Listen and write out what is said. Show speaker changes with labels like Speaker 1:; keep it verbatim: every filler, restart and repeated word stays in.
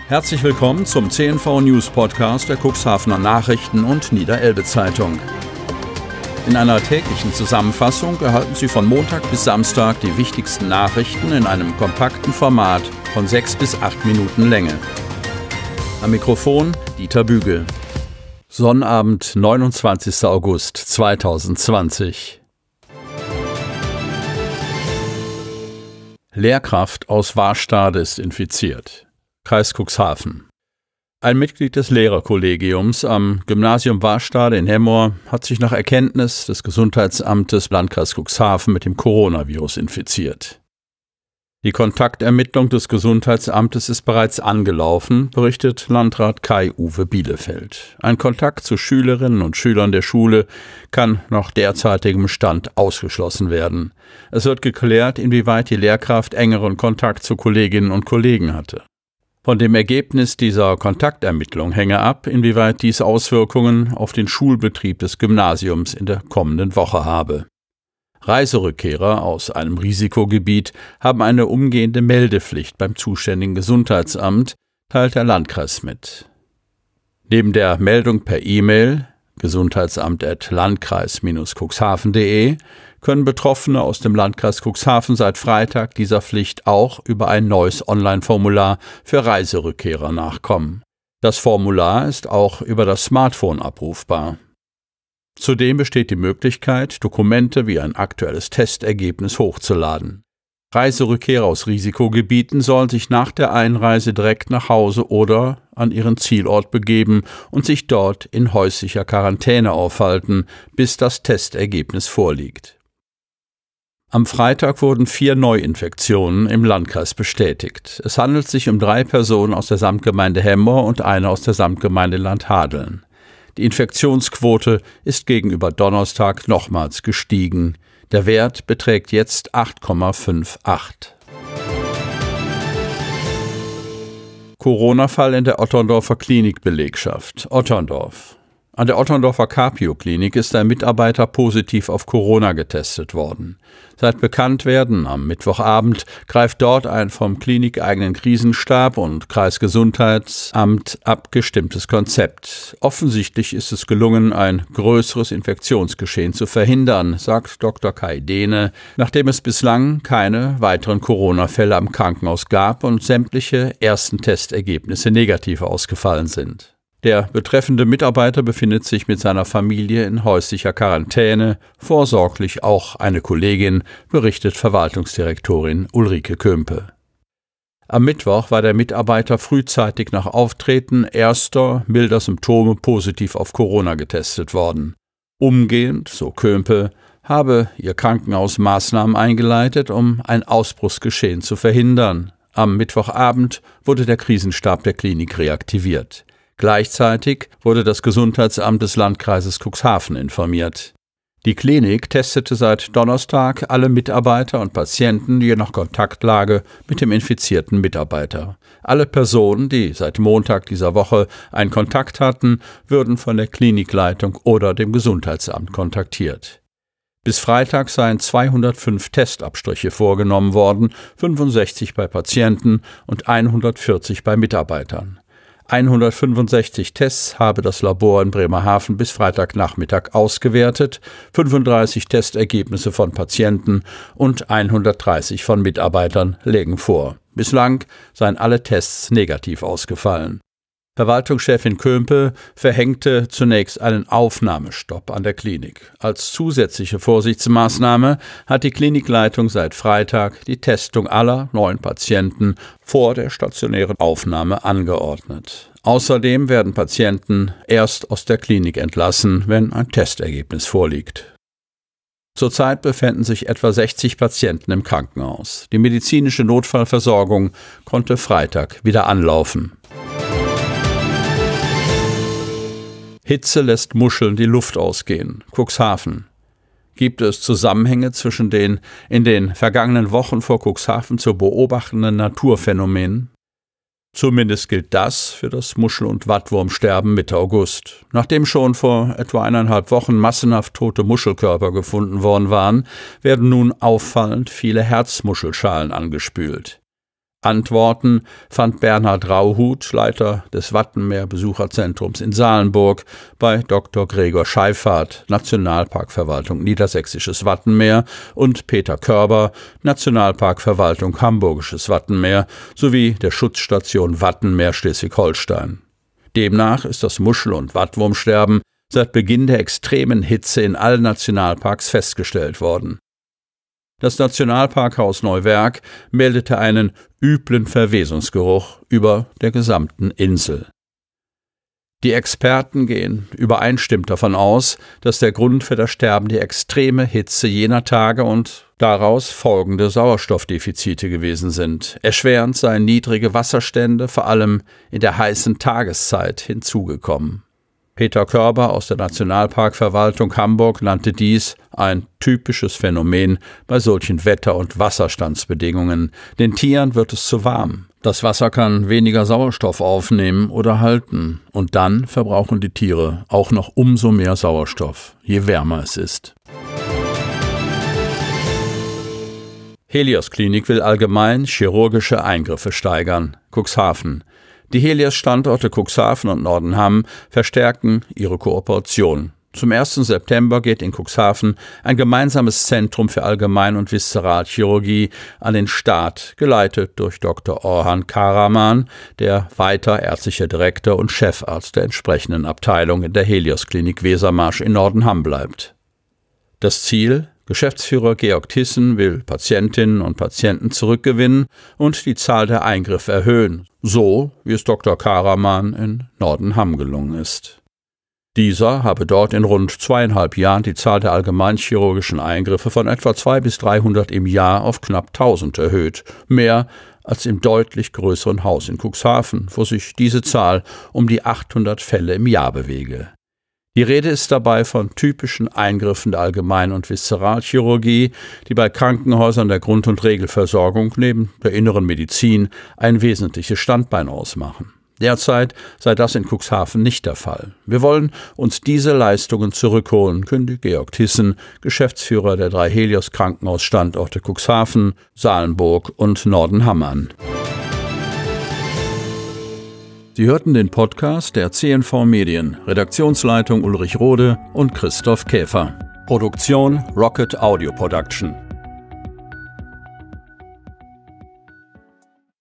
Speaker 1: Herzlich willkommen zum C N V News Podcast der Cuxhavener Nachrichten und Niederelbe Zeitung. In einer täglichen Zusammenfassung erhalten Sie von Montag bis Samstag die wichtigsten Nachrichten in einem kompakten Format von sechs bis acht Minuten Länge. Am Mikrofon Dieter Büge. Sonnabend, neunundzwanzigster August zweitausendzwanzig. Lehrkraft aus Warstade ist infiziert. Kreis Cuxhaven. Ein Mitglied des Lehrerkollegiums am Gymnasium Warstade in Hemmoor hat sich nach Erkenntnis des Gesundheitsamtes Landkreis Cuxhaven mit dem Coronavirus infiziert. Die Kontaktermittlung des Gesundheitsamtes ist bereits angelaufen, berichtet Landrat Kai-Uwe Bielefeld. Ein Kontakt zu Schülerinnen und Schülern der Schule kann nach derzeitigem Stand ausgeschlossen werden. Es wird geklärt, inwieweit die Lehrkraft engeren Kontakt zu Kolleginnen und Kollegen hatte. Von dem Ergebnis dieser Kontaktermittlung hänge ab, inwieweit dies Auswirkungen auf den Schulbetrieb des Gymnasiums in der kommenden Woche habe. Reiserückkehrer aus einem Risikogebiet haben eine umgehende Meldepflicht beim zuständigen Gesundheitsamt, teilt der Landkreis mit. Neben der Meldung per E-Mail gesundheitsamt at landkreis Bindestrich cuxhaven punkt de können Betroffene aus dem Landkreis Cuxhaven seit Freitag dieser Pflicht auch über ein neues Online-Formular für Reiserückkehrer nachkommen. Das Formular ist auch über das Smartphone abrufbar. Zudem besteht die Möglichkeit, Dokumente wie ein aktuelles Testergebnis hochzuladen. Reiserückkehrer aus Risikogebieten sollen sich nach der Einreise direkt nach Hause oder an ihren Zielort begeben und sich dort in häuslicher Quarantäne aufhalten, bis das Testergebnis vorliegt. Am Freitag wurden vier Neuinfektionen im Landkreis bestätigt. Es handelt sich um drei Personen aus der Samtgemeinde Hemmoor und eine aus der Samtgemeinde Landhadeln. Die Infektionsquote ist gegenüber Donnerstag nochmals gestiegen. Der Wert beträgt jetzt acht Komma achtundfünfzig. Corona-Fall in der Otterndorfer Klinikbelegschaft. Otterndorf. An der Otterndorfer Capio-Klinik ist ein Mitarbeiter positiv auf Corona getestet worden. Seit Bekanntwerden am Mittwochabend greift dort ein vom klinikeigenen Krisenstab und Kreisgesundheitsamt abgestimmtes Konzept. Offensichtlich ist es gelungen, ein größeres Infektionsgeschehen zu verhindern, sagt Doktor Kai Dehne, nachdem es bislang keine weiteren Corona-Fälle am Krankenhaus gab und sämtliche ersten Testergebnisse negativ ausgefallen sind. Der betreffende Mitarbeiter befindet sich mit seiner Familie in häuslicher Quarantäne, vorsorglich auch eine Kollegin, berichtet Verwaltungsdirektorin Ulrike Kömpe. Am Mittwoch war der Mitarbeiter frühzeitig nach Auftreten erster milder Symptome positiv auf Corona getestet worden. Umgehend, so Kömpe, habe ihr Krankenhaus Maßnahmen eingeleitet, um ein Ausbruchsgeschehen zu verhindern. Am Mittwochabend wurde der Krisenstab der Klinik reaktiviert. Gleichzeitig wurde das Gesundheitsamt des Landkreises Cuxhaven informiert. Die Klinik testete seit Donnerstag alle Mitarbeiter und Patienten je nach Kontaktlage mit dem infizierten Mitarbeiter. Alle Personen, die seit Montag dieser Woche einen Kontakt hatten, würden von der Klinikleitung oder dem Gesundheitsamt kontaktiert. Bis Freitag seien zweihundertfünf Testabstriche vorgenommen worden, fünfundsechzig bei Patienten und hundertvierzig bei Mitarbeitern. hundertfünfundsechzig Tests habe das Labor in Bremerhaven bis Freitagnachmittag ausgewertet, fünfunddreißig Testergebnisse von Patienten und hundertdreißig von Mitarbeitern lägen vor. Bislang seien alle Tests negativ ausgefallen. Verwaltungschefin Kömpe verhängte zunächst einen Aufnahmestopp an der Klinik. Als zusätzliche Vorsichtsmaßnahme hat die Klinikleitung seit Freitag die Testung aller neuen Patienten vor der stationären Aufnahme angeordnet. Außerdem werden Patienten erst aus der Klinik entlassen, wenn ein Testergebnis vorliegt. Zurzeit befinden sich etwa sechzig Patienten im Krankenhaus. Die medizinische Notfallversorgung konnte Freitag wieder anlaufen. Hitze lässt Muscheln die Luft ausgehen. Cuxhaven. Gibt es Zusammenhänge zwischen den in den vergangenen Wochen vor Cuxhaven zu beobachtenden Naturphänomenen? Zumindest gilt das für das Muschel- und Wattwurmsterben Mitte August. Nachdem schon vor etwa eineinhalb Wochen massenhaft tote Muschelkörper gefunden worden waren, werden nun auffallend viele Herzmuschelschalen angespült. Antworten fand Bernhard Rauhut, Leiter des Wattenmeer-Besucherzentrums in Salenburg, bei Doktor Gregor Scheiffart, Nationalparkverwaltung Niedersächsisches Wattenmeer, und Peter Körber, Nationalparkverwaltung Hamburgisches Wattenmeer, sowie der Schutzstation Wattenmeer Schleswig-Holstein. Demnach ist das Muschel- und Wattwurmsterben seit Beginn der extremen Hitze in allen Nationalparks festgestellt worden. Das Nationalparkhaus Neuwerk meldete einen üblen Verwesungsgeruch über der gesamten Insel. Die Experten gehen übereinstimmend davon aus, dass der Grund für das Sterben die extreme Hitze jener Tage und daraus folgende Sauerstoffdefizite gewesen sind. Erschwerend seien niedrige Wasserstände, vor allem in der heißen Tageszeit, hinzugekommen. Peter Körber aus der Nationalparkverwaltung Hamburg nannte dies ein typisches Phänomen bei solchen Wetter- und Wasserstandsbedingungen. Den Tieren wird es zu warm. Das Wasser kann weniger Sauerstoff aufnehmen oder halten, und dann verbrauchen die Tiere auch noch umso mehr Sauerstoff, je wärmer es ist. Helios Klinik will allgemein chirurgische Eingriffe steigern. Cuxhaven. Die Helios-Standorte Cuxhaven und Nordenham verstärken ihre Kooperation. Zum ersten September geht in Cuxhaven ein gemeinsames Zentrum für Allgemein- und Viszeralchirurgie an den Start, geleitet durch Doktor Orhan Karaman, der weiter ärztlicher Direktor und Chefarzt der entsprechenden Abteilung in der Helios Klinik Wesermarsch in Nordenham bleibt. Das Ziel: Geschäftsführer Georg Thyssen will Patientinnen und Patienten zurückgewinnen und die Zahl der Eingriffe erhöhen, so wie es Doktor Karaman in Nordenham gelungen ist. Dieser habe dort in rund zweieinhalb Jahren die Zahl der allgemeinchirurgischen Eingriffe von etwa zweihundert bis dreihundert im Jahr auf knapp tausend erhöht, mehr als im deutlich größeren Haus in Cuxhaven, wo sich diese Zahl um die achthundert Fälle im Jahr bewege. Die Rede ist dabei von typischen Eingriffen der Allgemein- und Viszeralchirurgie, die bei Krankenhäusern der Grund- und Regelversorgung neben der inneren Medizin ein wesentliches Standbein ausmachen. Derzeit sei das in Cuxhaven nicht der Fall. Wir wollen uns diese Leistungen zurückholen, kündigt Georg Thyssen, Geschäftsführer der drei Helios-Krankenhausstandorte Cuxhaven, Salenburg und Nordenham an. Sie hörten den Podcast der C N V Medien, Redaktionsleitung Ulrich Rode und Christoph Käfer. Produktion Rocket Audio Production.